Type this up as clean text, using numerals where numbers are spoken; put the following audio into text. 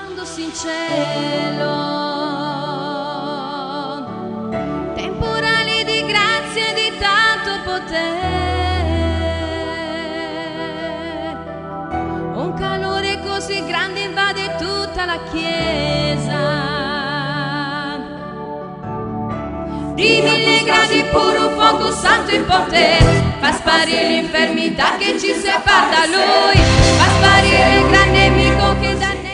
fondosi in cielo, temporali di grazia e di tanto potere, un calore così grande invade tutta la chiesa. Di 1000 gradi puro fuoco santo in potere, fa sparire l'infermità che ci separa da lui, fa sparire il gran nemico che danna.